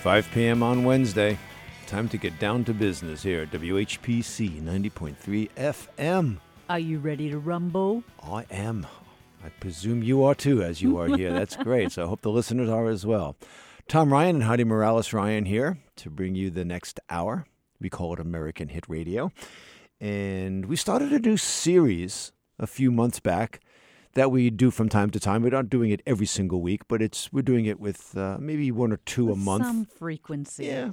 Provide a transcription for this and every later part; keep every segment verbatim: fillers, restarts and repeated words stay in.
five p.m. on Wednesday. Time to get down to business here at W H P C ninety point three F M. Are you ready to rumble? I am. I presume you are too, as you are here. That's great. So I hope the listeners are as well. Tom Ryan and Heidi Morales Ryan here to bring you the next hour. We call it American Hit Radio. And we started a new series a few months back that we do from time to time. We're not doing it every single week, but it's we're doing it with uh, maybe one or two with a month. Some frequency. Yeah.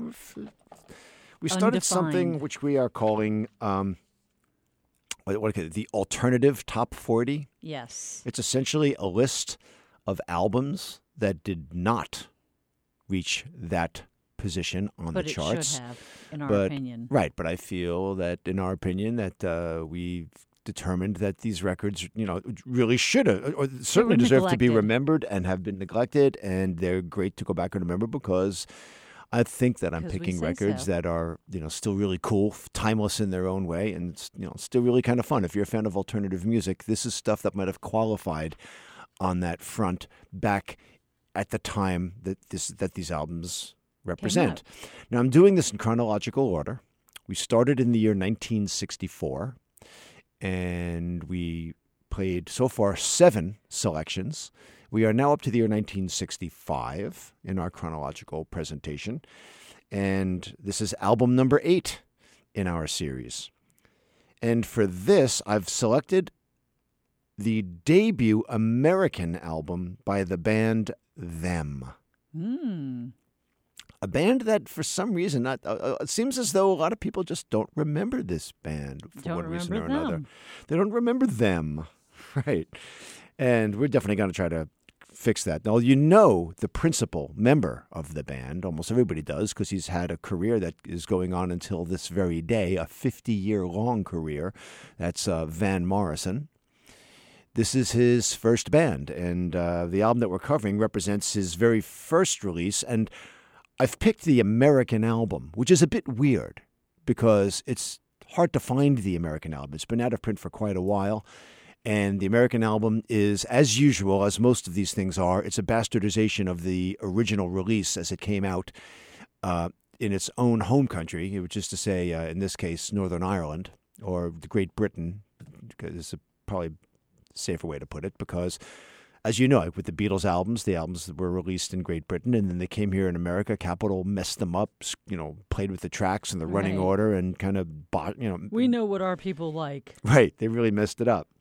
We started Undefined. something which we are calling um, what, what the Alternative Top forty. Yes. It's essentially a list of albums that did not reach that position on but the it charts. should have, in our but, opinion. Right, but I feel that in our opinion that uh, we've determined that these records, you know, really should have, or certainly deserve to be neglected. remembered and have been neglected, and they're great to go back and remember because I think that I'm Because we picking say records so. that are, you know, still really cool, timeless in their own way, and, you know, still really kind of fun. If you're a fan of alternative music, this is stuff that might have qualified on that front back at the time that this that these albums represent. Now, I'm doing this in chronological order. We started in the year nineteen sixty-four, and we played so far seven selections. We are now up to the year nineteen sixty-five in our chronological presentation, and this is album number eight in our series. And for this, I've selected the debut American album by the band Them. Hmm. A band that, for some reason, not uh, it seems as though a lot of people just don't remember this band for Don't one reason or remember another. them. They don't remember them, right? And we're definitely going to try to fix that. Now, you know the principal member of the band. Almost everybody does because he's had a career that is going on until this very day, a fifty-year-long career. That's uh, Van Morrison. This is his first band, and uh, the album that we're covering represents his very first release. And I've picked the American album, which is a bit weird because it's hard to find the American album. It's been out of print for quite a while. And the American album is, as usual, as most of these things are, it's a bastardization of the original release as it came out uh, in its own home country, which is to say, uh, in this case, Northern Ireland or Great Britain, because it's a probably safer way to put it, because as you know, with the Beatles albums, the albums that were released in Great Britain, and then they came here in America. Capitol messed them up, you know, played with the tracks and the running Right. order, and kind of bought, you know. We know what our people like. Right, they really messed it up.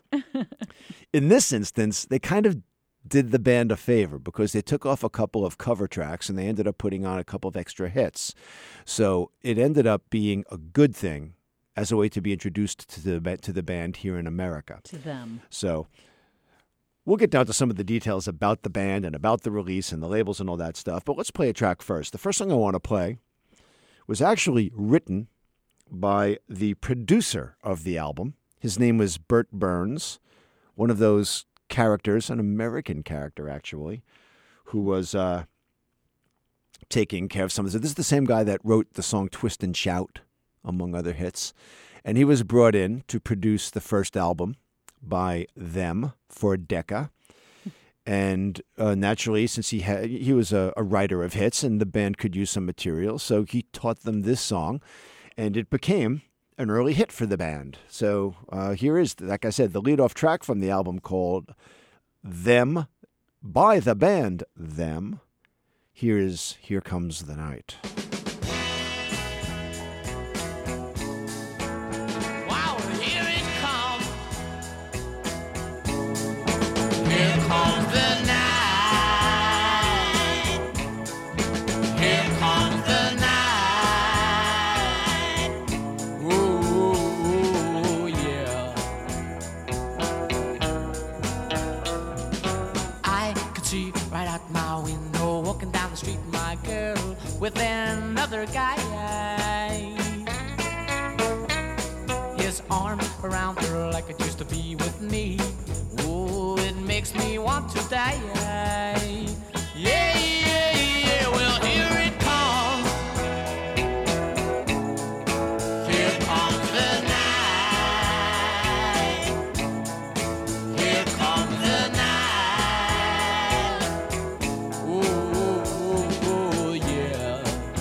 In this instance, they kind of did the band a favor because they took off a couple of cover tracks and they ended up putting on a couple of extra hits. So it ended up being a good thing as a way to be introduced to the ba- to the band here in America. To them. So we'll get down to some of the details about the band and about the release and the labels and all that stuff. But let's play a track first. The first song I want to play was actually written by the producer of the album. His name was Bert Burns, one of those characters, an American character actually, who was uh, taking care of some of this. This is the same guy that wrote the song Twist and Shout, among other hits. And he was brought in to produce the first album by them for Decca. And uh, naturally, since he had, he was a, a writer of hits and the band could use some material, so he taught them this song, and it became an early hit for the band. So uh, here is, like I said, the lead-off track from the album called Them by the band Them. Here is Here Comes the Night. Wow, here it comes. Here comes the night. Here comes the night. Ooh, yeah. I could see right out my window, walking down the street, my girl with another guy. His arms around her like it used to be with me. Oh, it makes me want to die. Yeah, yeah, yeah. Well, here it comes. Here comes the night. Here comes the night. Ooh, ooh, ooh, ooh, yeah.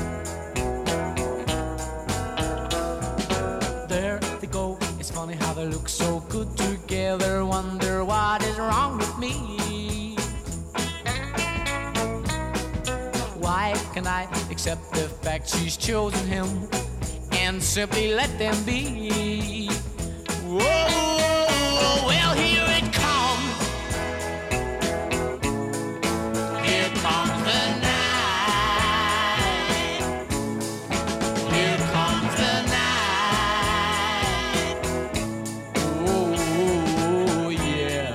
what is wrong with me? Why can I accept the fact she's chosen him and simply let them be? Whoa, well, here it comes. Here comes the night. Here comes the night. Oh, yeah.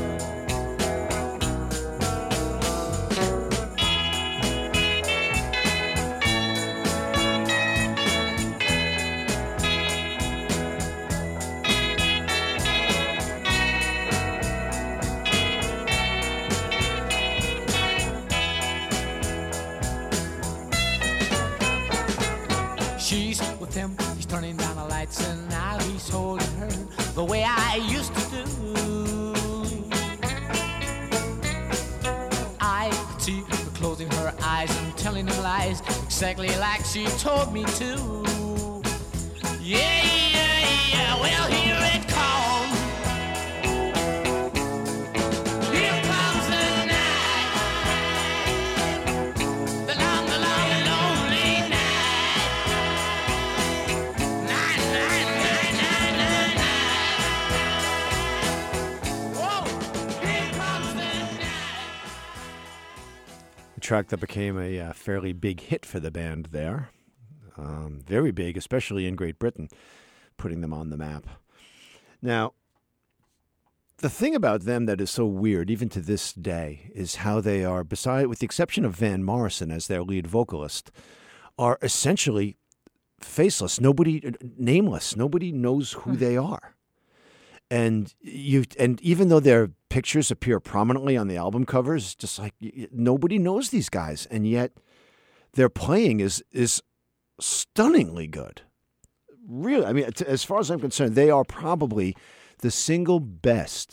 She's with him, he's turning down the lights, and now he's holding her the way I used to do. I could see her closing her eyes and telling him lies, exactly like she told me to. Yeah, yeah, yeah, well, here it comes. Here comes the night, the long, the long, lonely night. Night, night, night, night, night, night. Whoa, here comes the night. A track that became a uh, fairly big hit for the band there. Um, very big, especially in Great Britain, putting them on the map. Now, the thing about them that is so weird, even to this day, is how they are, beside, with the exception of Van Morrison as their lead vocalist, are essentially faceless. Nobody, nameless. Nobody knows who they are. And you, and even though their pictures appear prominently on the album covers, just like y- nobody knows these guys, and yet their playing is is stunningly good. Really, I mean, t- as far as I'm concerned, they are probably the single best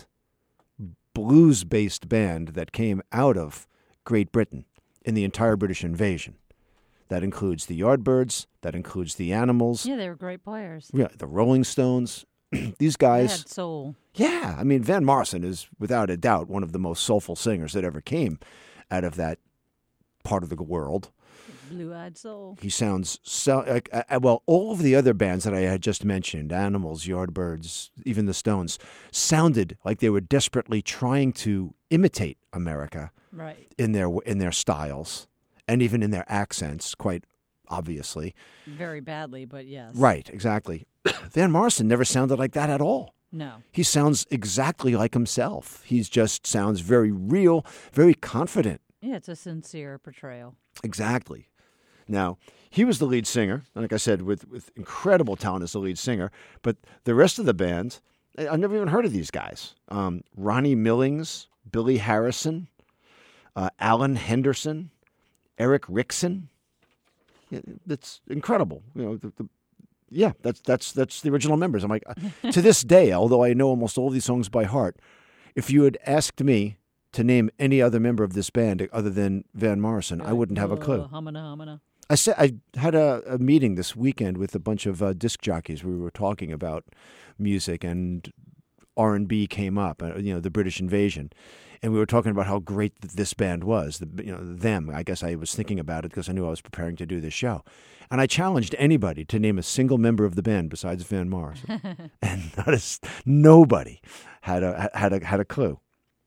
blues-based band that came out of Great Britain in the entire British invasion. That includes the Yardbirds. That includes the Animals. Yeah, they were great players. Yeah, the Rolling Stones. These They guys. had soul. Yeah, I mean, Van Morrison is without a doubt one of the most soulful singers that ever came out of that part of the world. Blue-eyed soul. He sounds so like, uh, well, all of the other bands that I had just mentioned, Animals, Yardbirds, even the Stones, sounded like they were desperately trying to imitate America Right. in their in their styles and even in their accents, quite obviously. Very badly, but yes. Right, exactly. Van Morrison never sounded like that at all. No. He sounds exactly like himself. He just sounds very real, very confident. Yeah, it's a sincere portrayal. Exactly. Now, he was the lead singer, like I said, with, with incredible talent as the lead singer, but the rest of the band, I- I've never even heard of these guys. Um, Ronnie Millings, Billy Harrison, uh, Alan Henderson, Eric Rickson. Yeah, that's incredible. You know, the, the, yeah, that's that's that's the original members. I'm like, to this day, although I know almost all these songs by heart, if you had asked me to name any other member of this band other than Van Morrison, I wouldn't have a clue. Uh, Humana, humana. I said I had a, a meeting this weekend with a bunch of uh, disc jockeys. We were talking about music, and R and B came up. Uh, you know, the British invasion, and we were talking about how great th- this band was. The, you know, them. I guess I was thinking about it because I knew I was preparing to do this show, and I challenged anybody to name a single member of the band besides Van Morrison, and not a s nobody had a had a had a clue.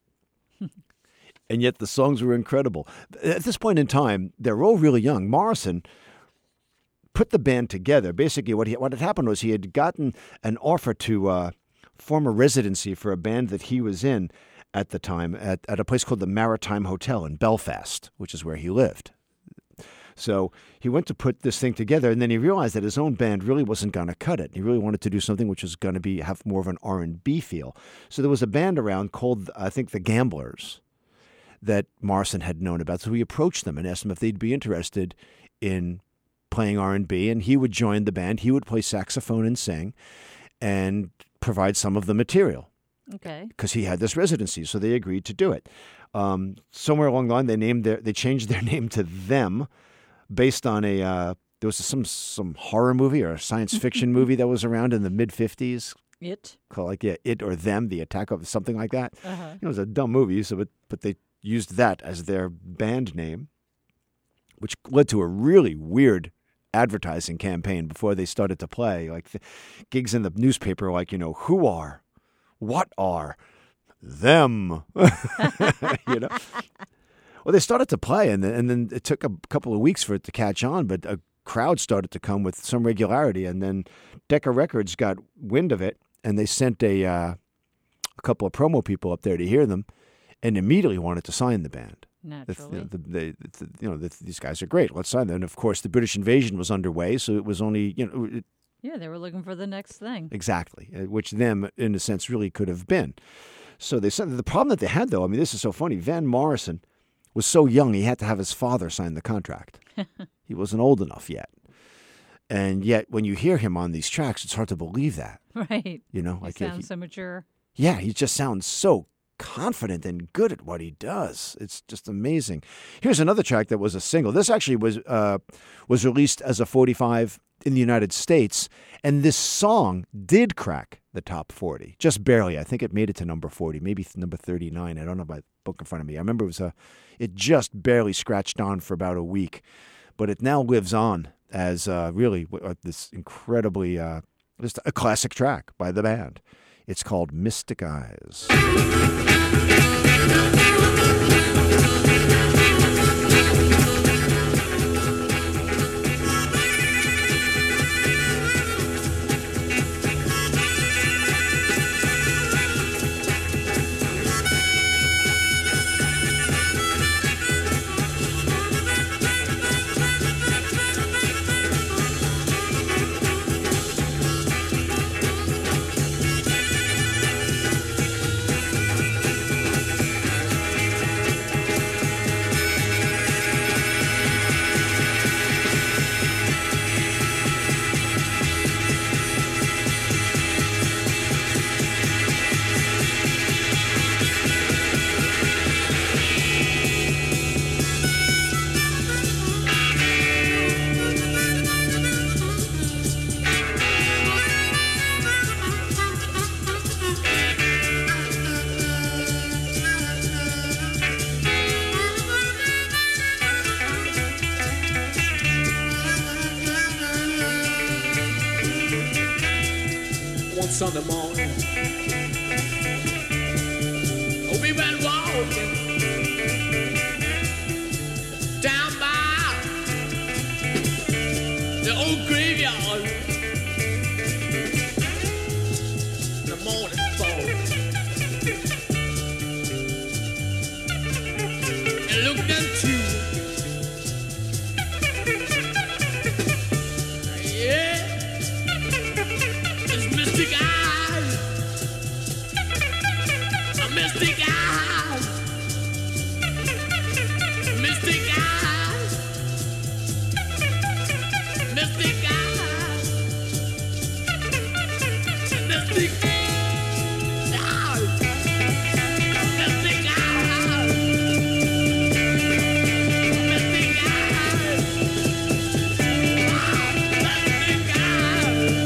And yet the songs were incredible. At this point in time, they're all really young. Morrison put the band together. Basically, what he, what had happened was he had gotten an offer to uh, form a residency for a band that he was in at the time at, at a place called the Maritime Hotel in Belfast, which is where he lived. So he went to put this thing together, and then he realized that his own band really wasn't going to cut it. He really wanted to do something which was going to be have more of an R and B feel. So there was a band around called, I think, the Gamblers, that Morrison had known about. So he approached them and asked them if they'd be interested in playing R and B, and he would join the band. He would play saxophone and sing and provide some of the material Okay. because he had this residency. So they agreed to do it. Um, somewhere along the line, they named their, they changed their name to Them, based on a uh, there was some some horror movie or a science fiction movie that was around in the mid fifties It. called like yeah, It or Them, The Attack of something like that. Uh-huh. You know, it was a dumb movie, so but, but they used that as their band name, which led to a really weird advertising campaign before they started to play. Like the gigs in the newspaper, like, you know, who are, what are, them, you know. Well, they started to play, and then, and then it took a couple of weeks for it to catch on, but a crowd started to come with some regularity, and then Decca Records got wind of it, and they sent a uh, a couple of promo people up there to hear them, and immediately wanted to sign the band. Naturally. The, you know, the, the, the, you know the, these guys are great. Let's sign them. And of course, the British invasion was underway, so it was only you know it, Yeah, they were looking for the next thing. exactly, uh, which them in a sense really could have been. So they said the problem that they had, though. I mean, this is so funny. Van Morrison was so young; he had to have his father sign the contract. He wasn't old enough yet, and yet when you hear him on these tracks, it's hard to believe that. Right. You know, He like sounds he, so mature. yeah, he just sounds so confident and good at what he does. It's just amazing. Here's another track that was a single. This actually was uh, was released as a forty-five in the United States, and this song did crack the top forty, just barely. I think it made it to number forty, maybe number thirty-nine. I don't have my book in front of me. I remember it was a, it just barely scratched on for about a week, but it now lives on as uh, really uh, this incredibly uh, just a classic track by the band. It's called Mystic Eyes. One Sunday morning, we went walking down by the old graveyard. The morning fall, and looked into yeah. Mystic eyes, mystic eyes, mystic eyes, mystic eyes, mystic eyes, mystic eyes, mystic eyes, mystic eyes.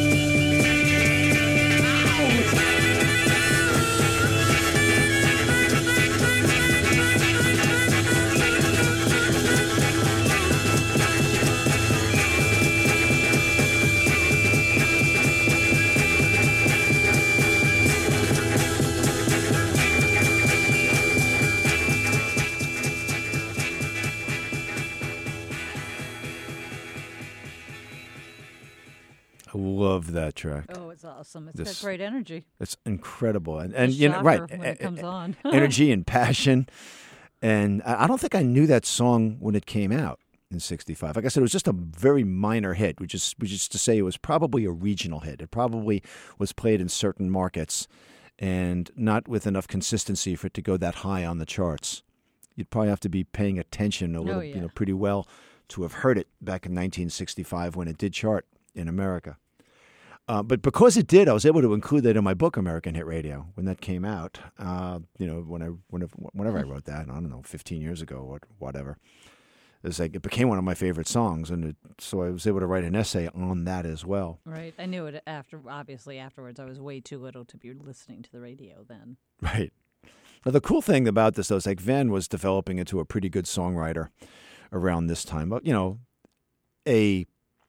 I love that track. Oh, it's awesome. It's This- got great energy. It's incredible, and and It's a you know, right, shocker when it e- comes e- on. energy and passion, and I I don't think I knew that song when it came out in sixty-five. Like I said, it was just a very minor hit, which is which is to say, it was probably a regional hit. It probably was played in certain markets, and not with enough consistency for it to go that high on the charts. You'd probably have to be paying attention a little, yeah. you know, pretty well to have heard it back in nineteen sixty-five when it did chart in America. Uh, but because it did, I was able to include that in my book, American Hit Radio, when that came out. Uh, you know, when I whenever, whenever I wrote that, I don't know, fifteen years ago or whatever. It's like it became one of my favorite songs, and it, so I was able to write an essay on that as well. Right. I knew it after. Obviously, afterwards, I was way too little to be listening to the radio then. Right. Now, the cool thing about this, though, is like Van was developing into a pretty good songwriter around this time. But, you know, a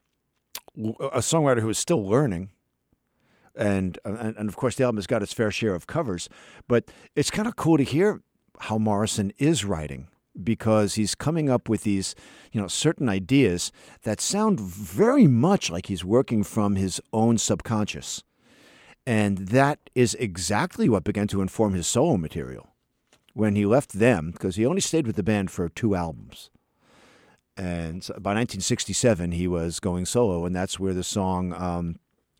a songwriter who is still learning. And, and, and of course, the album has got its fair share of covers. But it's kind of cool to hear how Morrison is writing, because he's coming up with these, you know, certain ideas that sound very much like he's working from his own subconscious. And that is exactly what began to inform his solo material when he left them, because he only stayed with the band for two albums. And by nineteen sixty-seven, he was going solo, and that's where the song, um,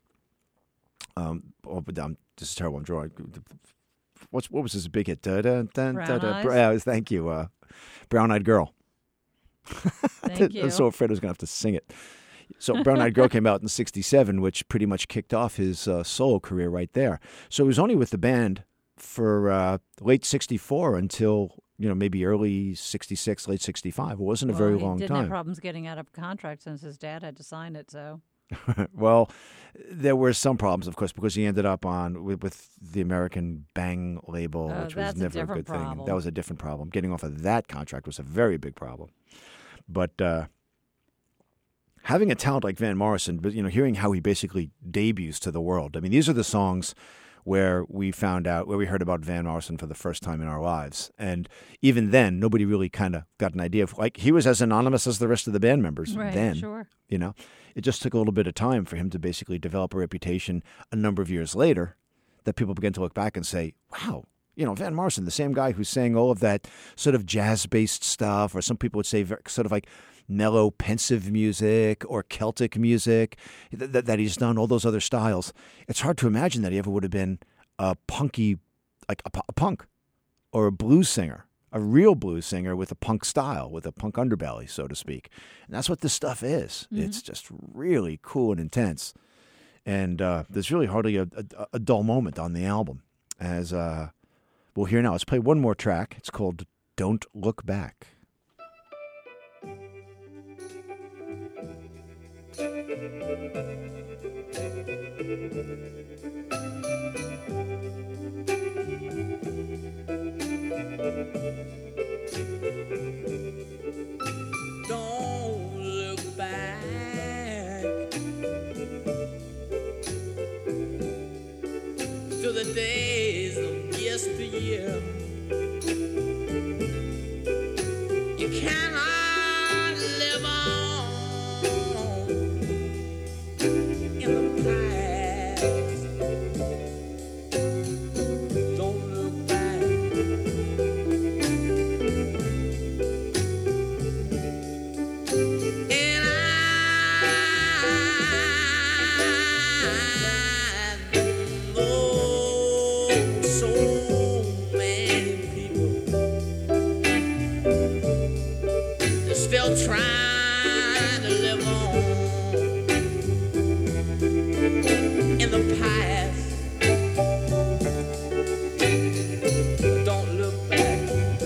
um, oh, um this is terrible, I'm drawing. What's, what was his big hit? Da, da, da, Brown da, da, Eyes? uh, thank you. Uh, Brown Eyed Girl. Thank you. I was so afraid I was going to have to sing it. So Brown Eyed Girl came out in sixty-seven, which pretty much kicked off his uh, solo career right there. So he was only with the band for uh, late sixty-four until, you know, maybe early sixty-six, late sixty-five. It wasn't a Well, very he long didn't time. have problems getting out of contract since his dad had to sign it, so. Well, there were some problems, of course, because he ended up on with, with the American Bang label, Oh, which was that's a never a, different good thing. problem. That was a different problem. Getting off of that contract was a very big problem. But uh, having a talent like Van Morrison, but you know, hearing how he basically debuts to the world. I mean, these are the songs where we found out, where we heard about Van Morrison for the first time in our lives. And even then, nobody really kind of got an idea of, like, he was as anonymous as the rest of the band members Right, then. sure. You know, it just took a little bit of time for him to basically develop a reputation a number of years later that people began to look back and say, wow, you know, Van Morrison, the same guy who's saying all of that sort of jazz-based stuff, or some people would say very, sort of like mellow, pensive music or Celtic music, that, that he's done all those other styles. It's hard to imagine that he ever would have been a punky, like a, a punk or a blues singer, a real blues singer with a punk style, with a punk underbelly, so to speak. And that's what this stuff is. Mm-hmm. It's just really cool and intense. And uh, there's really hardly a, a, a dull moment on the album. As uh, we'll hear now, let's play one more track. It's called Don't Look Back. Don't look back to the days of yesteryear. You cannot live on in the past. Don't look back. And I know so many people are still trying to live on in the past. Don't look back.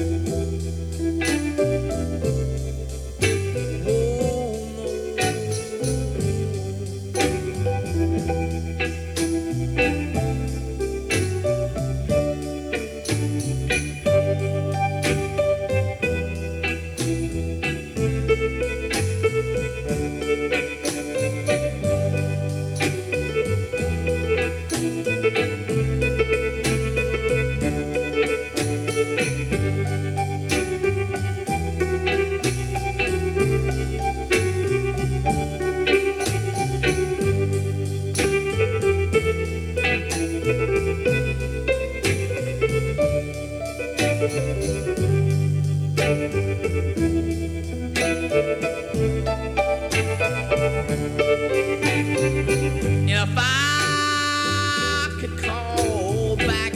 If I could call back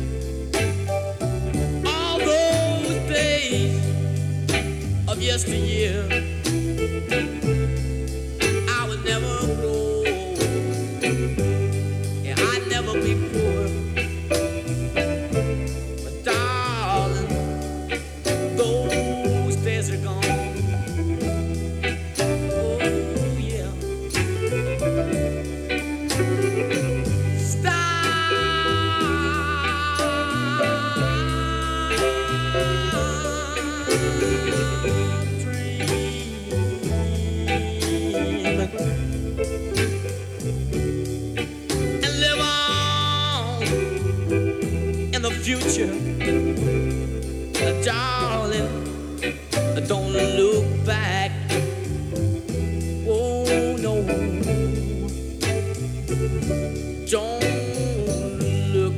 all those days of yesteryear, I would never grow, and I'd never be poor. But darling, those days are gone. Future, darling, don't look back. Oh no, don't look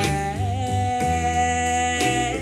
back.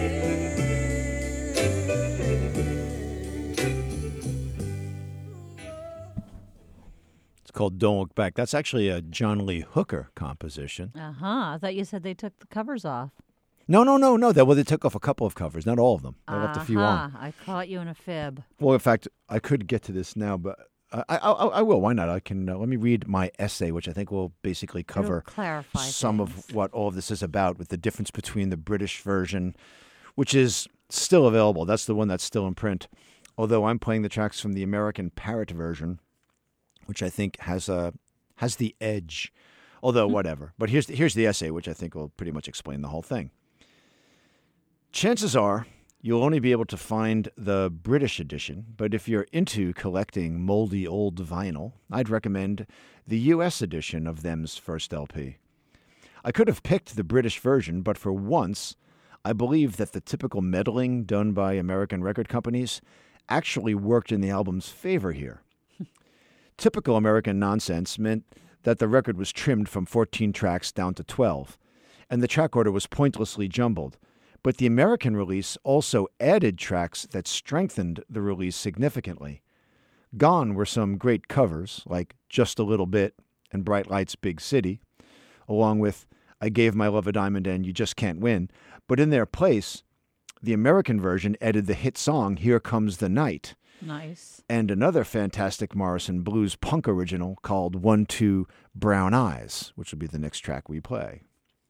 It's called Don't Look Back. That's actually a John Lee Hooker composition. Uh-huh. I thought you said they took the covers off. No, no, no, no. That well, they took off a couple of covers, not all of them. They left a few on. I caught you in a fib. Well, in fact, I could get to this now, but I, I, I, I will. Why not? I can. Uh, let me read my essay, which I think will basically cover It'll clarify some things. of what all of this is about, with the difference between the British version, which is still available. That's the one that's still in print. Although I'm playing the tracks from the American Parrot version, which I think has a has the edge. Although whatever. But here's here's the essay, which I think will pretty much explain the whole thing. Chances are you'll only be able to find the British edition, but if you're into collecting moldy old vinyl, I'd recommend the U S edition of them's first L P. I could have picked the British version, but for once, I believe that the typical meddling done by American record companies actually worked in the album's favor here. Typical American nonsense meant that the record was trimmed from fourteen tracks down to twelve, and the track order was pointlessly jumbled. But the American release also added tracks that strengthened the release significantly. Gone were some great covers, like Just a Little Bit and Bright Lights, Big City, along with I Gave My Love a Diamond and You Just Can't Win. But in their place, the American version added the hit song Here Comes the Night. Nice. And another fantastic Morrison blues punk original called One Two Brown Eyes, which will be the next track we play.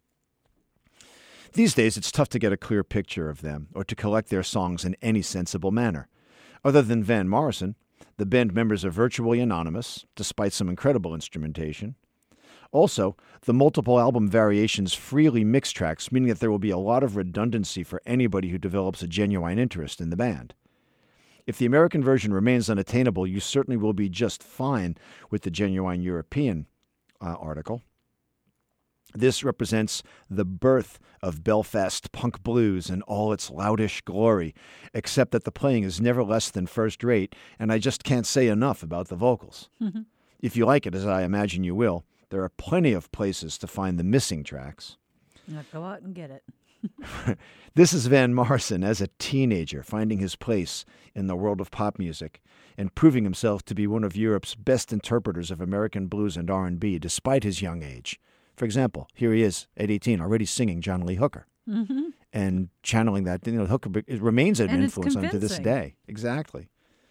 These days, it's tough to get a clear picture of them or to collect their songs in any sensible manner. Other than Van Morrison, the band members are virtually anonymous, despite some incredible instrumentation. Also, the multiple album variations freely mix tracks, meaning that there will be a lot of redundancy for anybody who develops a genuine interest in the band. If the American version remains unattainable, you certainly will be just fine with the Genuine European uh, article. This represents the birth of Belfast punk blues in all its loudish glory, except that the playing is never less than first rate, and I just can't say enough about the vocals. Mm-hmm. If you like it, as I imagine you will, there are plenty of places to find the missing tracks. Now go out and get it. This is Van Morrison as a teenager, finding his place in the world of pop music and proving himself to be one of Europe's best interpreters of American blues and R and B, despite his young age. For example, here he is at eighteen, already singing John Lee Hooker mm-hmm. and channeling that. You know, Hooker it remains an and influence on to this convincing. day. Exactly.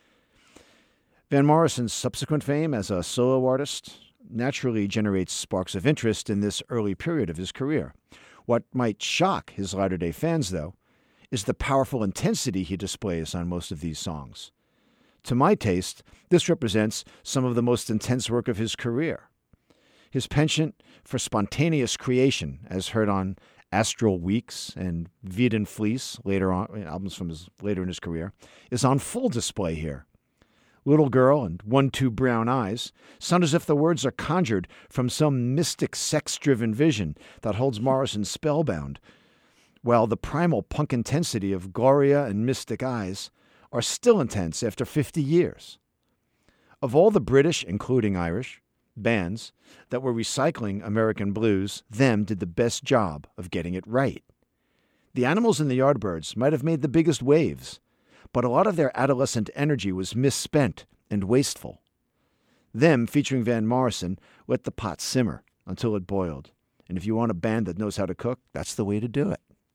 Van Morrison's subsequent fame as a solo artist naturally generates sparks of interest in this early period of his career. What might shock his latter-day fans, though, is the powerful intensity he displays on most of these songs. To my taste, this represents some of the most intense work of his career. His penchant for spontaneous creation, as heard on Astral Weeks and Vide and Fleece, later on, albums from his later in his career, is on full display here. Little Girl and One Two Brown Eyes sound as if the words are conjured from some mystic sex-driven vision that holds Morrison spellbound, while the primal punk intensity of Gloria and Mystic Eyes are still intense after fifty years. Of all the British, including Irish, bands that were recycling American blues, them did the best job of getting it right. The Animals and the Yardbirds might have made the biggest waves, but a lot of their adolescent energy was misspent and wasteful. Them, featuring Van Morrison, let the pot simmer until it boiled. And if you want a band that knows how to cook, that's the way to do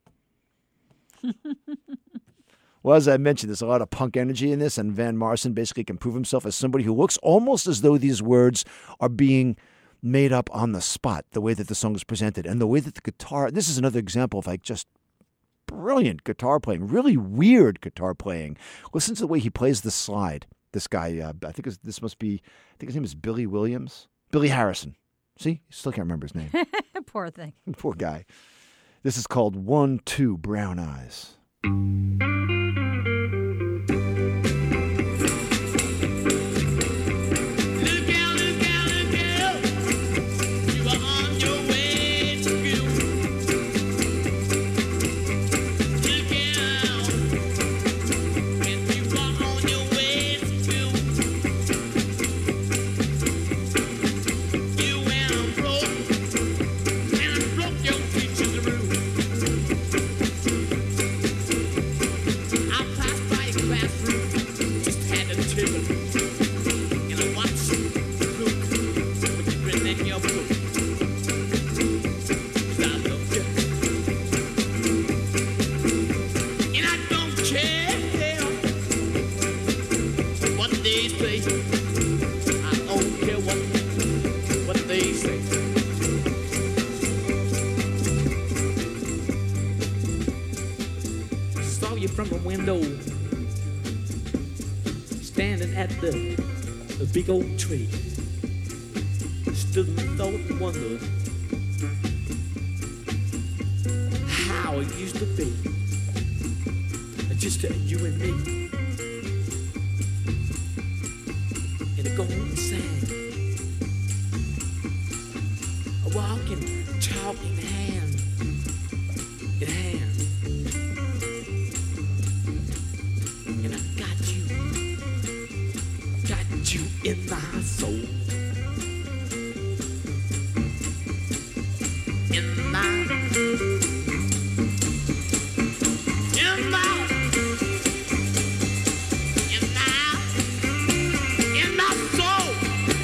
it. Well, as I mentioned, there's a lot of punk energy in this, and Van Morrison basically can prove himself as somebody who looks almost as though these words are being made up on the spot, the way that the song is presented, and the way that the guitar... This is another example of, like, just brilliant guitar playing, really weird guitar playing. Listen to the way he plays the slide. This guy, uh, I think this must be, I think his name is Billy Williams. Billy Harrison. See? Still can't remember his name. Poor thing. Poor guy. This is called One Two Brown Eyes. saw you from the window, standing at the, the big old tree. Stood and thought and wondered how it used to be, just uh, you and me in a golden sand, walking, talking hand in hand. And I got you, got you in my soul, in my, in my, in my, in my soul,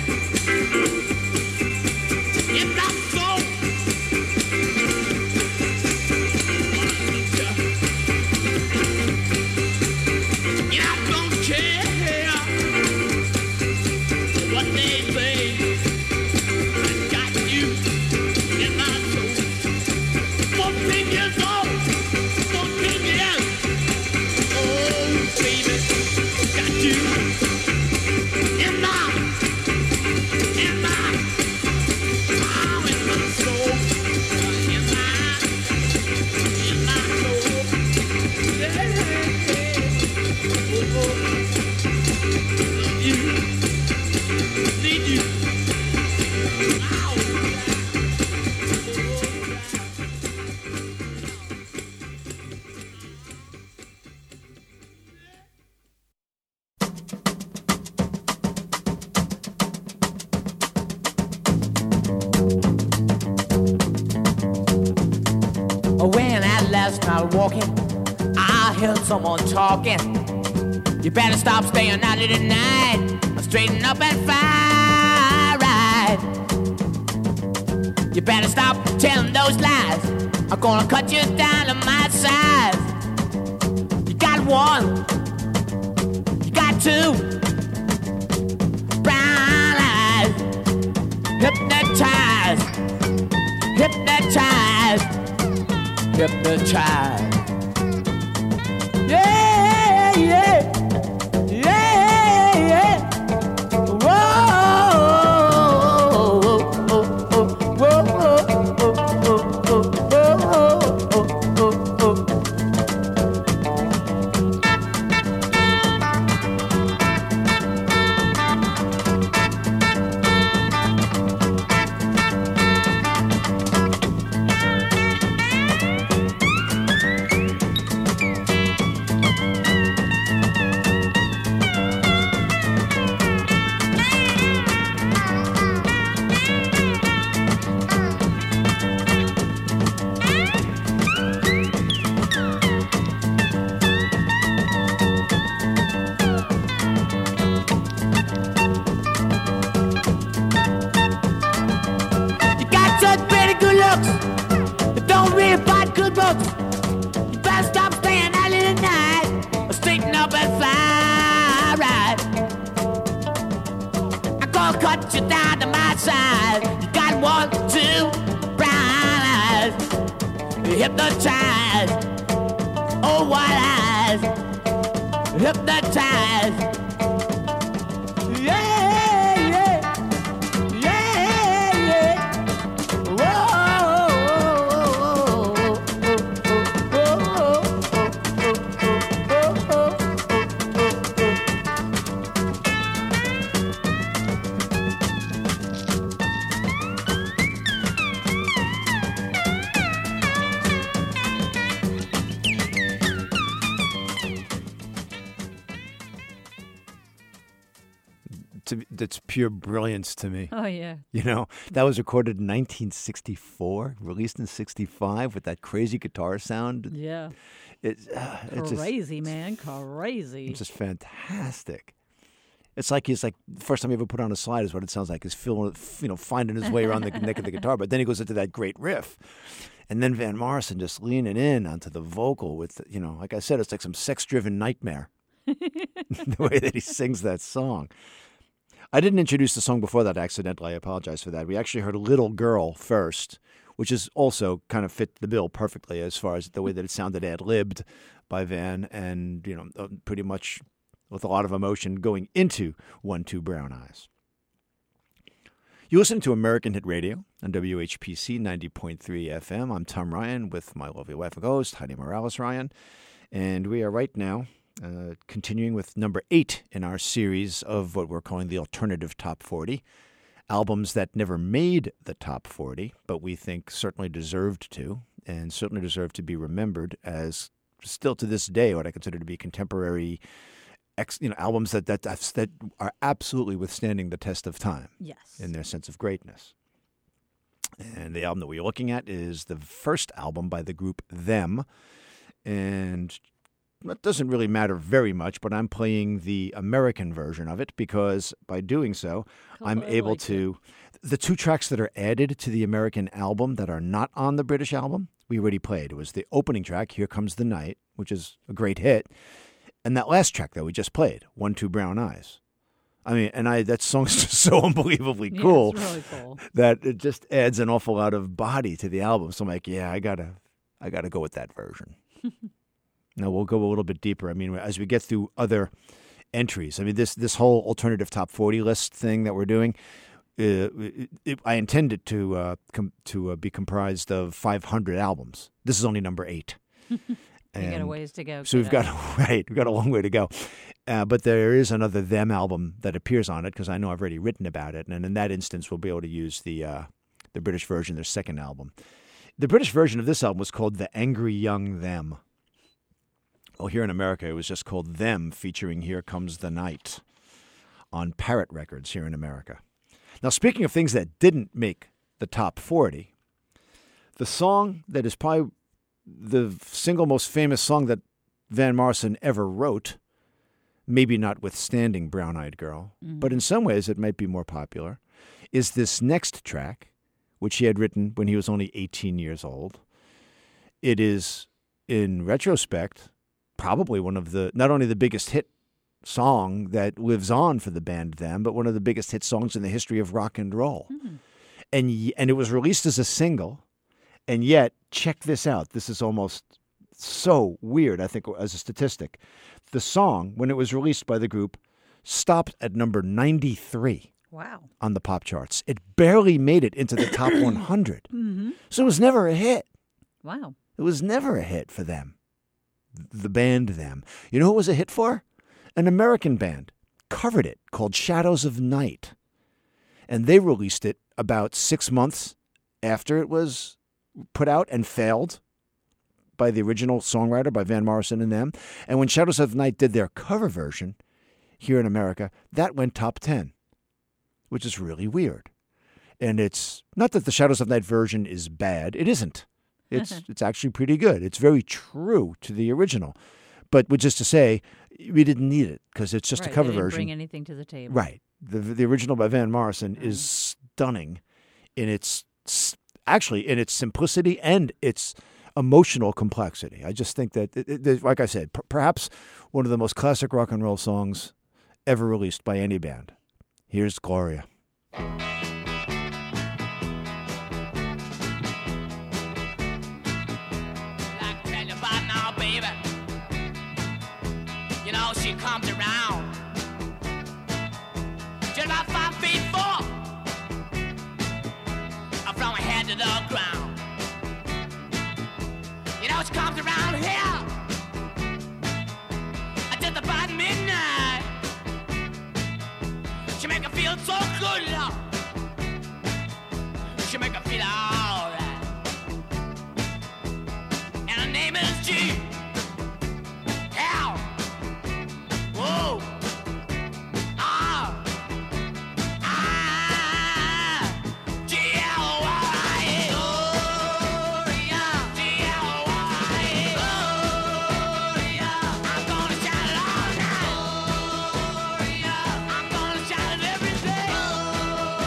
in my soul. And I don't care what they say. I got you in my soul. fourteen years old, fourteen years. Oh, baby, got you in my, in my, oh, in my soul, in my, in my soul. Yeah, oh, oh, love you, need you. Ow. When I last started walking, I heard someone talking. You better stop staying out of the night. Straighten up and fire right. You better stop telling those lies. I'm gonna cut you down to my size. You got one, you got two brown eyes. Hypnotized, hypnotized, hypnotized. Yeah, yeah, yeah, yeah. Whoa, whoa, whoa, whoa, whoa, whoa, whoa, whoa. You better stop staying out in the night. Straighten up and fly right. I'm gonna cut you down to my size. You got one, two brown eyes. Hypnotized. Oh, white eyes. Hypnotized. Yeah, yeah. Yeah, yeah. Whoa. To, that's pure brilliance to me. Oh, yeah. You know, that was recorded in nineteen sixty-four, released in sixty-five with that crazy guitar sound. Yeah. It's, uh, it's just, Crazy, man. Crazy. it's just fantastic. It's like he's like, the first time he ever put on a slide is what it sounds like, is feeling, you know, finding his way around the neck of the guitar. But then he goes into that great riff. And then Van Morrison just leaning in onto the vocal with, you know, like I said, it's like some sex-driven nightmare. The way that he sings that song. I didn't introduce the song before that accidentally. I apologize for that. We actually heard Little Girl first, which is also kind of fit the bill perfectly as far as the way that it sounded ad-libbed by Van, and you know, pretty much with a lot of emotion going into One Two Brown Eyes. You listen to American Hit Radio on W H P C ninety point three F M. I'm Tom Ryan with my lovely wife and host, Heidi Morales Ryan. And we are right now uh, continuing with number eight in our series of what we're calling the Alternative Top forty. Albums that never made the Top forty, but we think certainly deserved to, and certainly deserve to be remembered as still to this day what I consider to be contemporary Ex, you know, albums that, that that are absolutely withstanding the test of time. Yes. In their sense of greatness. And the album that we're looking at is the first album by the group Them. And that doesn't really matter very much, but I'm playing the American version of it because by doing so, Oh, I'm I able like to... The two tracks that are added to the American album that are not on the British album, we already played. It was the opening track, Here Comes the Night, which is a great hit. And that last track that we just played, One Two Brown Eyes. I mean, and I that song's just so unbelievably cool, Yeah, it's really cool that it just adds an awful lot of body to the album. So I'm like, yeah, I gotta, I gotta go with that version. Now we'll go a little bit deeper. I mean, as we get through other entries, I mean, this this whole alternative top forty list thing that we're doing, uh, it, it, I intend it to uh, com- to uh, be comprised of five hundred albums. This is only number eight. You got a And ways to go. so we've kiddo. got right, we've got a long way to go. Uh, but there is another Them album that appears on it because I know I've already written about it, and in that instance, we'll be able to use the uh, the British version, their second album. The British version of this album was called The Angry Young Them. Well, here in America, it was just called Them, featuring Here Comes the Night on Parrot Records here in America. Now, speaking of things that didn't make the top forty, the song that is probably the single most famous song that Van Morrison ever wrote, maybe notwithstanding Brown Eyed Girl, Mm-hmm. but in some ways it might be more popular, is this next track, which he had written when he was only eighteen years old. It is, in retrospect, probably one of the, not only the biggest hit song that lives on for the band Them, but one of the biggest hit songs in the history of rock and roll. Mm-hmm. And y- and it was released as a single. And yet, check this out. This is almost so weird, I think, as a statistic. The song, when it was released by the group, stopped at number ninety-three Wow. on the pop charts. It barely made it into the top one hundred. Mm-hmm. So it was never a hit. Wow. It was never a hit for them. The band Them. You know who it was a hit for? An American band covered it called Shadows of Night. And they released it about six months after it was put out and failed by the original songwriter, by Van Morrison and them. And when Shadows of Night did their cover version here in America, that went top ten, which is really weird. And it's not that the Shadows of Night version is bad. It isn't. It's it's actually pretty good. It's very true to the original. But which is to say, we didn't need it because it's just Right, a cover they didn't version. Bring anything to the table. Right. The the original by Van Morrison Mm. is stunning in its actually in its simplicity and its emotional complexity. I just think that, it, it, like I said, p- perhaps one of the most classic rock and roll songs ever released by any band. Here's Gloria. Like tell you about now, baby. You know she comes around just about five feet four, from her head to the ground. You know she comes around here just about midnight. She make her feel so good, love. She make her feel alright. And her name is G. L. Whoa. R. I. G. L. Y. Gloria. G. L. Y. Gloria. I'm gonna shout it all night. Gloria. I'm gonna shout it every day.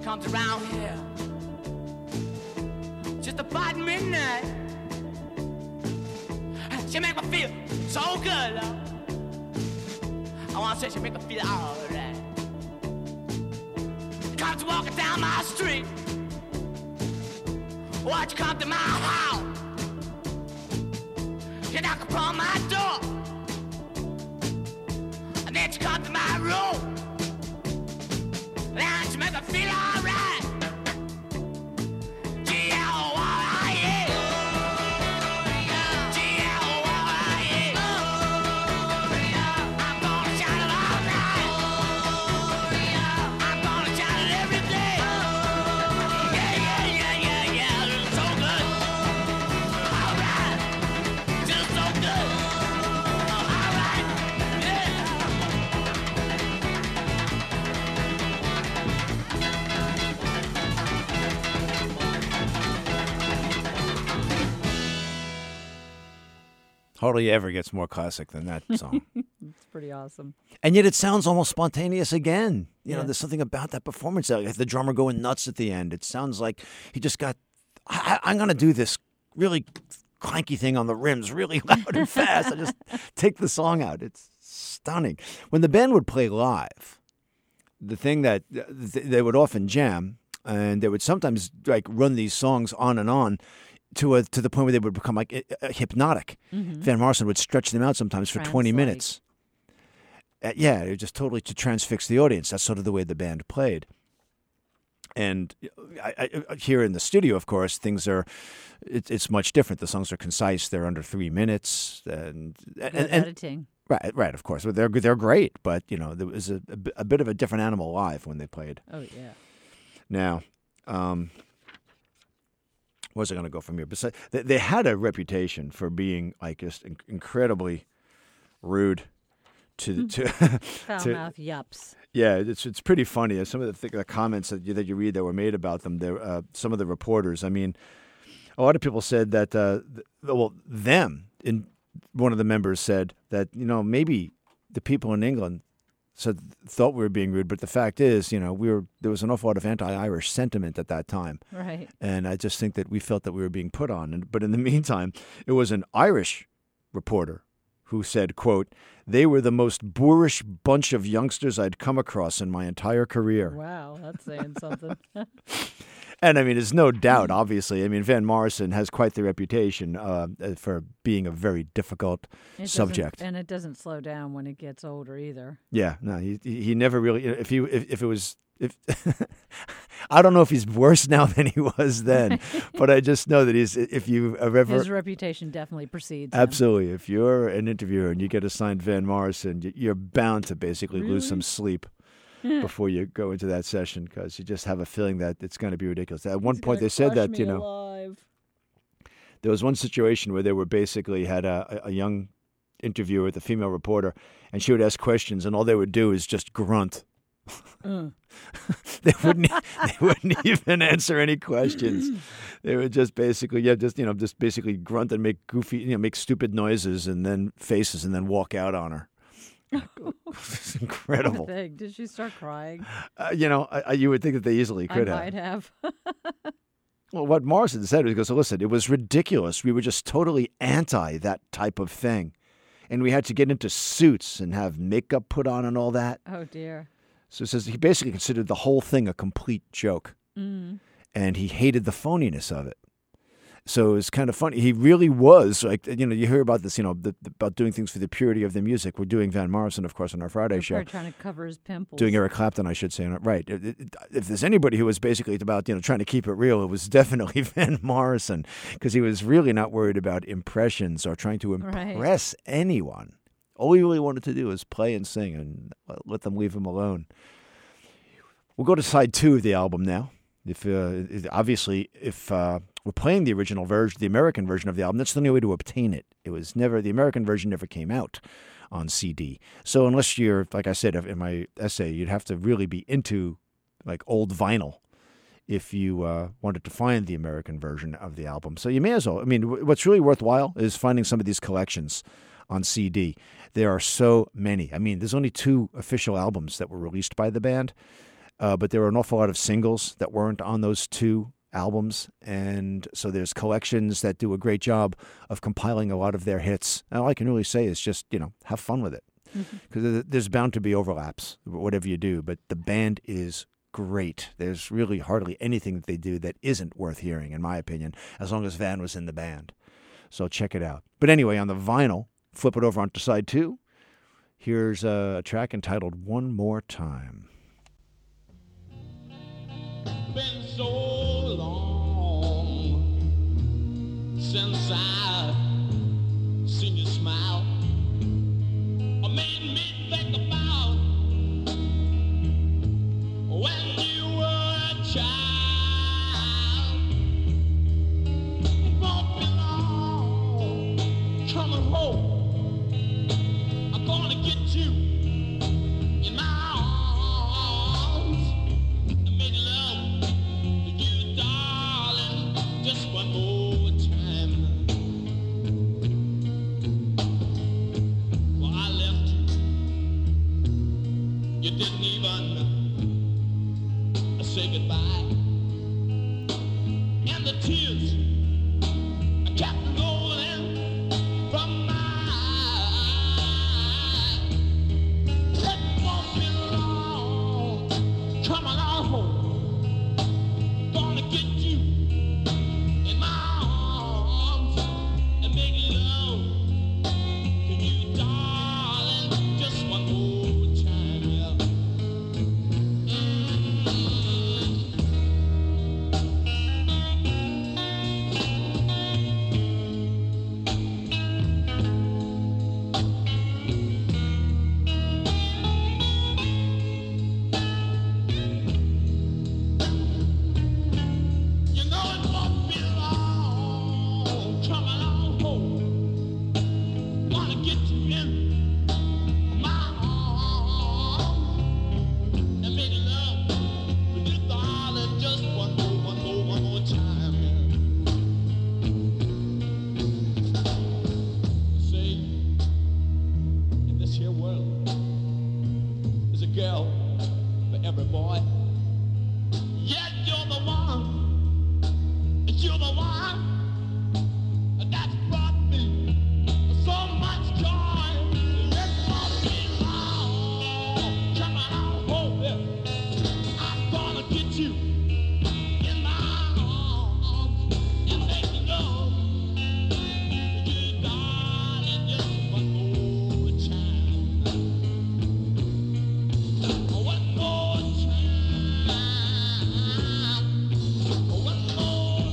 she comes around here just about midnight. She make me feel so good, love. I wanna say she make me feel alright. Comes walking down my street. Why'd you come to my house? You knock upon my door, and then you come to my room. And you make me feel alright. G L Y E. G L Y E. I'm gonna shout it all night. I'm gonna shout it every day. Yeah, yeah, yeah, yeah, yeah. It's so good. All right. Just so good. All right. Yeah. Hardly ever gets more classic than that song. It's pretty awesome. And yet it sounds almost spontaneous again. You know, Yeah. there's something about that performance. Like the drummer going nuts at the end. It sounds like he just got, I, I'm going to do this really clanky thing on the rims really loud and fast. I just take the song out. It's stunning. When the band would play live, the thing that th- they would often jam, and they would sometimes like run these songs on and on to a, to the point where they would become like uh, hypnotic. Van Morrison would stretch them out sometimes for twenty Trance-like. minutes. Uh, yeah, it was just totally to transfix the audience. That's sort of the way the band played. And I, I, here in the studio, of course, things are, it, it's much different. The songs are concise. They're under three minutes. And, and, Good and editing. Right, right, of course. They're, they're great, but, you know, there was a, a, b- a bit of a different animal live when they played. Oh, yeah. Now, um, where's it going to go from here? Besides, they, they had a reputation for being, like, just in- incredibly rude to to Foul to- mouth yups. Yeah, it's it's pretty funny. Some of the, th- the comments that you, that you read that were made about them, there, uh, some of the reporters. I mean, a lot of people said that. Uh, th- well, them in one of the members said that you know maybe the people in England said thought we were being rude, but the fact is, you know, we were there was an awful lot of anti-Irish sentiment at that time, Right. and I just think that we felt that we were being put on. And, but in the meantime, it was an Irish reporter who said, quote, "They were the most boorish bunch of youngsters I'd come across in my entire career." Wow, that's saying something. And I mean, there's no doubt, obviously. I mean, Van Morrison has quite the reputation uh, for being a very difficult It subject. doesn't- And it doesn't slow down when it gets older either. Yeah, no, he he never really. If he if, if it was if I don't know if he's worse now than he was then, but I just know that he's if you have ever His reputation definitely precedes him. absolutely if you're an interviewer and you get assigned Van Morrison, you- you're bound to basically lose some Really? sleep before you go into that session because you just have a feeling that it's going to be ridiculous. At one He's point, gonna they said crush that me you know. alive. There was one situation where they were basically had a, a young interviewer with a female reporter, and she would ask questions, and all they would do is just grunt. Mm. they wouldn't. They wouldn't even answer any questions. They would just basically, yeah, just you know, just basically grunt and make goofy, you know, make stupid noises and then faces, and then walk out on her. It's incredible. Poor thing. Did she start crying? Uh, you know, I, I, you would think that they easily could I have. might have. Well, what Morrison said was, he goes, so listen, it was ridiculous. We were just totally anti that type of thing. And we had to get into suits and have makeup put on and all that. Oh, dear. So it says he basically considered the whole thing a complete joke. Mm. And he hated the phoniness of it. So it was kind of funny. He really was like, you know, you hear about this, you know, the, the, about doing things for the purity of the music. We're doing Van Morrison, of course, on our Friday show. Probably trying to cover his pimples. Doing Eric Clapton, I should say. Right. It- it- If there's anybody who was basically about, you know, trying to keep it real, it was definitely Van Morrison because he was really not worried about impressions or trying to Right. impress anyone. All he really wanted to do was play and sing and let them leave him alone. We'll go to side two of the album now. If uh, obviously, if uh, we're playing the original version, the American version of the album, that's the only way to obtain it. It was never the American version never came out on C D. So unless you're, like I said in my essay, you'd have to really be into like old vinyl if you uh, wanted to find the American version of the album. So you may as well. I mean, w- what's really worthwhile is finding some of these collections on C D. There are so many. I mean, there's only two official albums that were released by the band. Uh, but there were an awful lot of singles that weren't on those two albums. And so there's collections that do a great job of compiling a lot of their hits. And all I can really say is just, you know, have fun with it. Because mm-hmm. there's bound to be overlaps, whatever you do. But the band is great. There's really hardly anything that they do that isn't worth hearing, in my opinion, as long as Van was in the band. So check it out. But anyway, on the vinyl, flip it over onto side two. Here's a track entitled One More Time. Been so long since I seen you smile. It made me think about when you were a child. It won't be long coming home. I'm gonna get you in my arms and make love to you, darling, just one more time. Well, I left you. You didn't even say goodbye. And the tears kept rolling from my eyes. It won't be long. Come along home. Gonna get you in my arms and make love to you, darling, just one more time, yeah. You know it won't be long. Come along home. Wanna get you in my arms and make love with you, darling, just one more, one more, one more time. Say, in this here world, there's a girl for every boy. Yeah, you're the one. You're the one that's brought me so much joy. It won't be long. Come on home, yeah. I'm gonna get you in my arms and make love to you, darling, just one more time. One more time. One more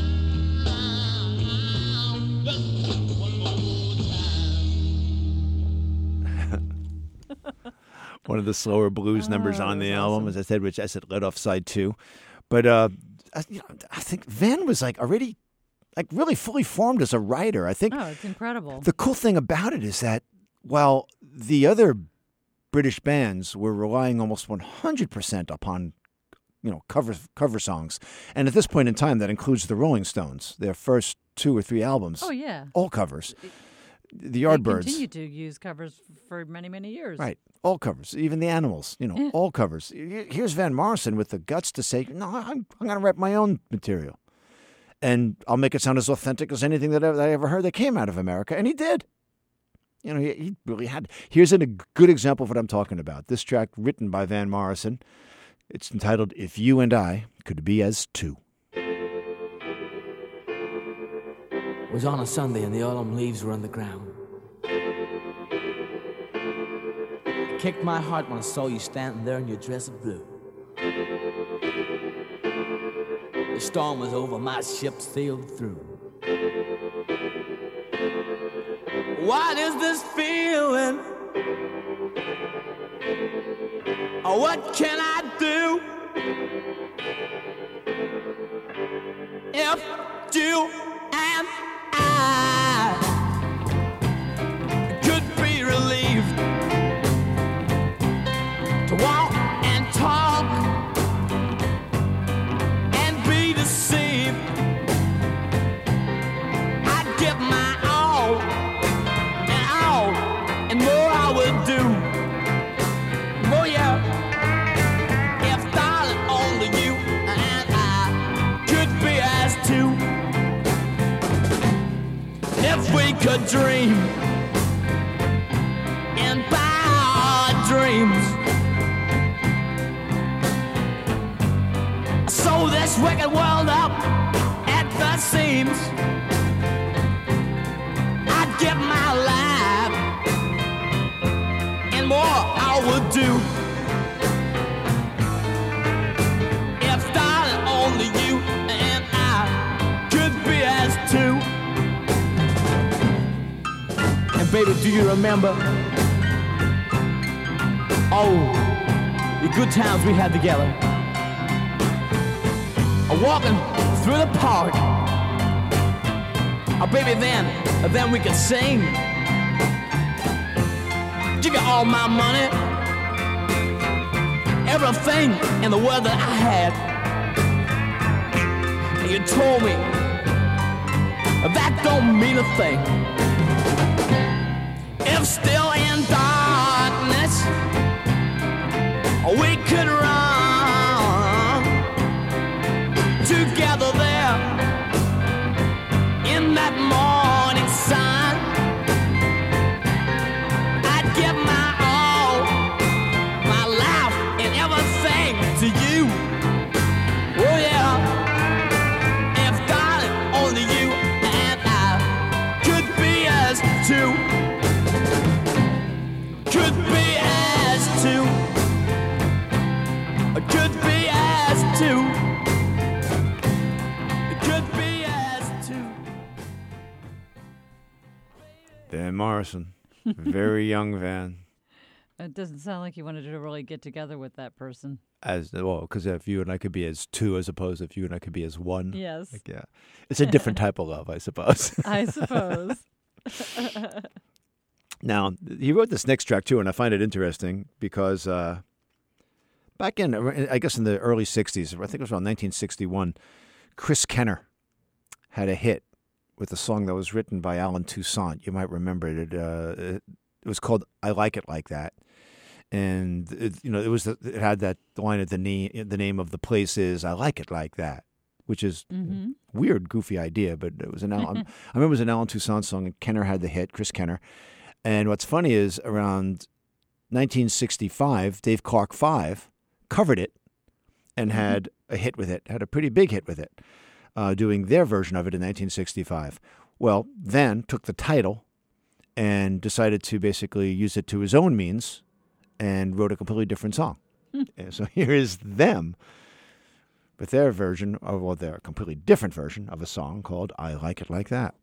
time. Just one more time. One of the slower blues numbers Oh, on the that's album, awesome. as I said, which I said led off side two. But uh, I, you know, I think Van was like already, like really fully formed as a writer. I think Oh, it's incredible. the cool thing about it is that while the other British bands were relying almost one hundred percent upon, you know, cover cover songs, and at this point in time, that includes the Rolling Stones, their first two or three albums, Oh, yeah. all covers. The They Yardbirds, continue to use covers for many, many years. right? All covers, even the Animals, you know, Yeah. all covers. Here's Van Morrison with the guts to say, "No, I'm I'm going to write my own material, and I'll make it sound as authentic as anything that I, that I ever heard that came out of America," and he did. You know, he, he really had. Here's a good example of what I'm talking about. This track, written by Van Morrison, it's entitled "If You and I Could Be as Two." It was on a Sunday and the autumn leaves were on the ground. It kicked my heart when I saw you standing there in your dress of blue. The storm was over, my ship sailed through. What is this feeling? Oh, what can I do? If you and I could be relieved to walk and talk and be deceived, I'd give my all and all and more I would do. Oh yeah, if we could dream in bad dreams. Sew this wicked world up at the seams. I'd give my life and more I would do if, darling, only you and I could be as two. And baby, do you remember? Oh, the good times we had together. Walking through the park. Oh, baby, then, then we could sing. You got all my money, everything in the world that I had. And you told me that don't mean a thing. If still in darkness, we could run together there in that morning sun. I'd give my all, my life and everything to you. Oh yeah, if, darling, only you and I could be as two, could be as two, could be as two. Van Morrison, very young Van. It doesn't sound like you wanted to really get together with that person. As well, because if you and I could be as two, as opposed to if you and I could be as one. Yes. Like, yeah, it's a different type of love, I suppose. I suppose. Now, he wrote this next track too, and I find it interesting because uh, back in, I guess in the early sixties, I think it was around nineteen sixty-one, Chris Kenner had a hit with a song that was written by Alan Toussaint. You might remember it. Uh, it, it was called "I Like It Like That," and it, you know it was the, it had that line at the name. The name of the place is "I Like It Like That," which is Mm-hmm. a weird, goofy idea, but it was an Alan. I remember it was an Alan Toussaint song, and Kenner had the hit, Chris Kenner. And what's funny is around nineteen sixty-five, Dave Clark Five covered it and had a hit with it, had a pretty big hit with it. Uh, doing their version of it in nineteen sixty-five. Well, Van took the title and decided to basically use it to his own means and wrote a completely different song. And so here is them with their version, of, well, their completely different version of a song called I Like It Like That.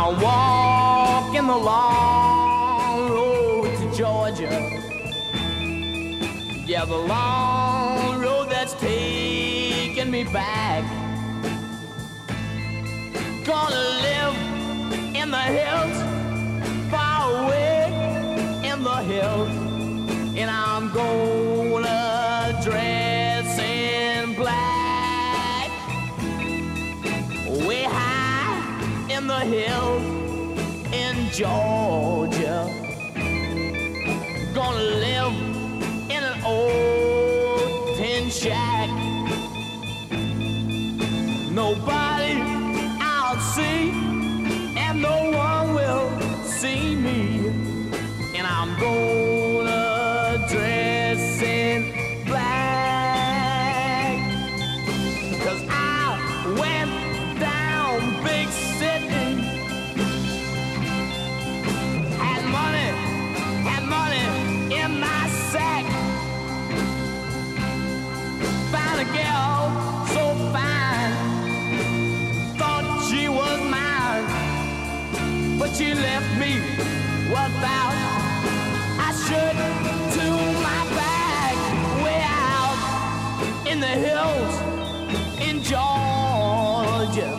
I'm walking the long road to Georgia. Yeah, the long road that's taking me back. Gonna live in the hills, far away in the hills, and I'm gonna dress in black, way high in the hills in Georgia. Gonna live in an old tin shack. Nobody I'll see, and no one will see me, and I'm gonna dress in black. 'Cause I went down big city, had money, had money in my sack. Found a girl so fine, thought she was mine, but she left me without I should to my back. Way out in the hills in Georgia,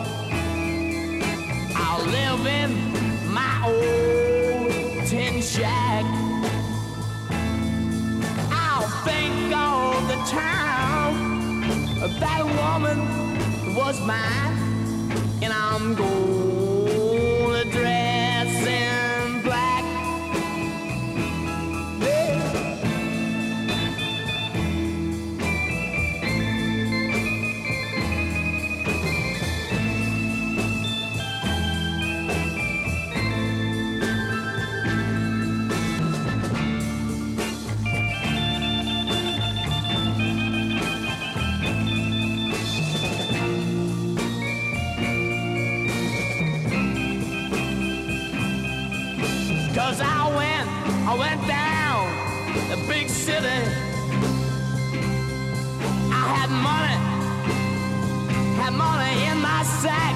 I'll live in my old tin shack. I'll think all the time that woman was mine, and I'm gonna dress in black. Yeah. Cause I went, I went down the big city. I had money, had money in my sack.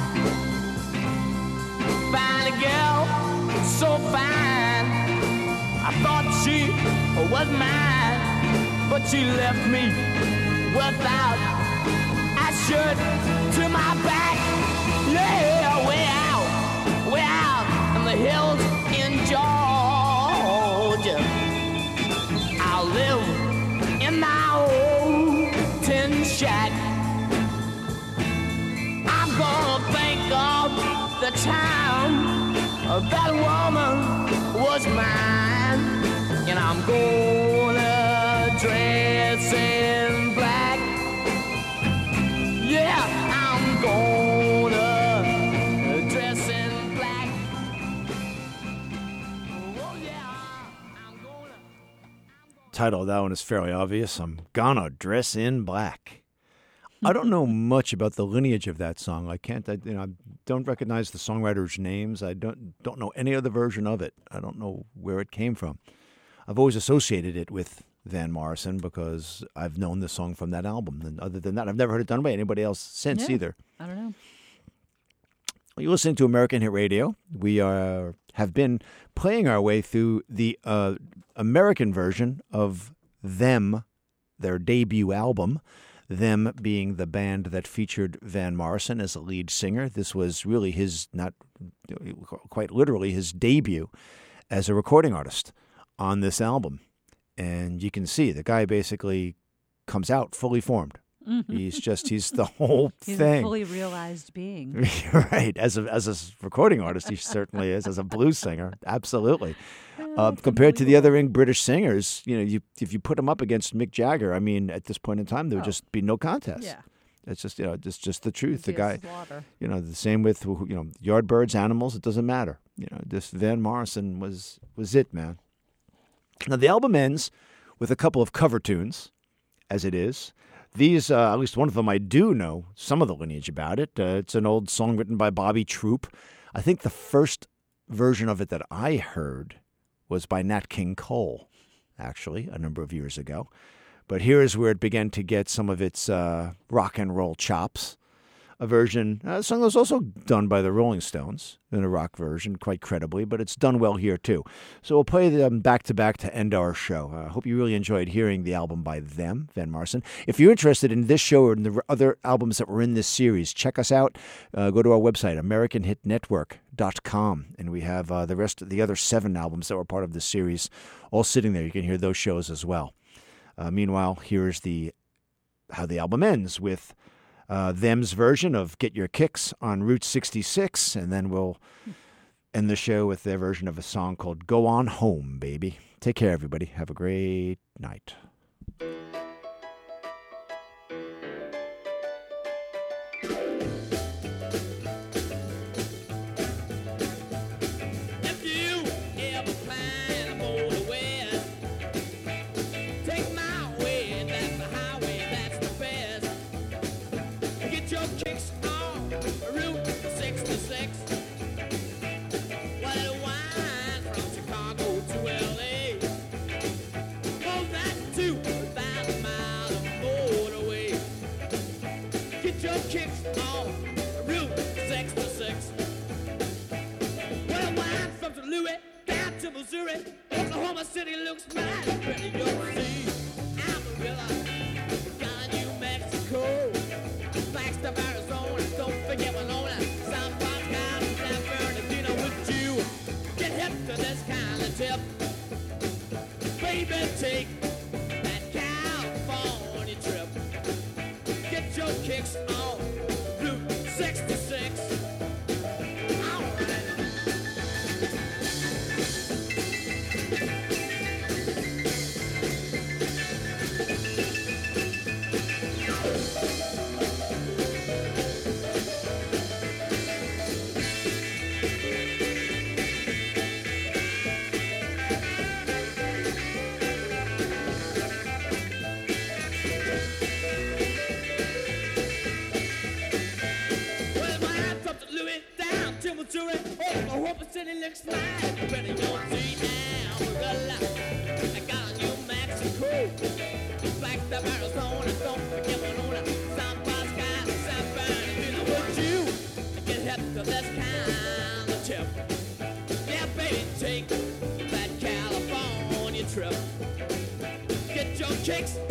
Found a girl so fine, I thought she was mine, but she left me without I should to my back. Yeah, way out, way out in the hills in Georgia. I'll live in my old tin shack. I'm gonna think of the time that woman was mine, and I'm gonna dress in black. Yeah, I'm gonna dress in black. Oh yeah, I'm gonna. Title of that one is fairly obvious. I'm gonna dress in black. I don't know much about the lineage of that song. I can't, I, you know, I don't recognize the songwriters' names. I don't don't know any other version of it. I don't know where it came from. I've always associated it with Van Morrison because I've known the song from that album. And other than that, I've never heard it done by anybody else since Yeah. either. I don't know. You're listening to American Hit Radio. We are have been playing our way through the uh, American version of Them, their debut album. Them being the band that featured Van Morrison as a lead singer. This was really his, not quite literally, his debut as a recording artist on this album. And you can see the guy basically comes out fully formed. Mm-hmm. He's just, he's the whole He's thing. a fully realized being. Right. As a, as a recording artist, he certainly is. As a blues singer, absolutely. Uh, compared to the other Eng- British singers, you know, you if you put him up against Mick Jagger, I mean, at this point in time, there would Oh. just be no contest. Yeah. It's just, you know, it's just the truth. The It'd be a guy, slaughter. you know, the same with, you know, Yardbirds, Animals, it doesn't matter. You know, this Van Morrison was was it, man. Now, the album ends with a couple of cover tunes, as it is. These, uh, at least one of them I do know some of the lineage about it. Uh, it's an old song written by Bobby Troup. I think the first version of it that I heard was by Nat King Cole, actually, a number of years ago. But here is where it began to get some of its uh, rock and roll chops. a version, a song that was also done by the Rolling Stones in a rock version, quite credibly, but it's done well here too. So we'll play them back to back to end our show. I uh, hope you really enjoyed hearing the album by them, Van Morrison. If you're interested in this show or in the other albums that were in this series, check us out. Uh, go to our website, American Hit Network dot com, and we have uh, the rest of the other seven albums that were part of this series all sitting there. You can hear those shows as well. Uh, meanwhile, here's the how the album ends with Uh, them's version of Get Your Kicks on Route sixty-six, and then we'll end the show with their version of a song called Go On Home, Baby. Take care, everybody. Have a great night. If you ever plan to go to west, take my way, that's the highway, that's the best. Get your kicks on Route sixty-six. Well, it winds from Chicago to L A. Oh, that's two thousand miles of motorway. Get your kicks on Route sixty-six. Well, it winds from Saint Louis down to Missouri. Oklahoma City looks mighty pretty, you'll see. Amarillo, down New Mexico. Flagstaff, Arizona, don't forget Winona, South Park, San Bernardino. Would you get hip to this kind of tip? Baby, take that California trip. Get your kicks on Route sixty-six. All right. Missouri, Oklahoma City looks nice. Pretty on see Amarillo. I got New Mexico. Flagstaff, Arizona, don't forget Winona. San Pascal, San Bernardino. Would you get hip to this kind of tip? Yeah, baby, take that California trip. Get your kicks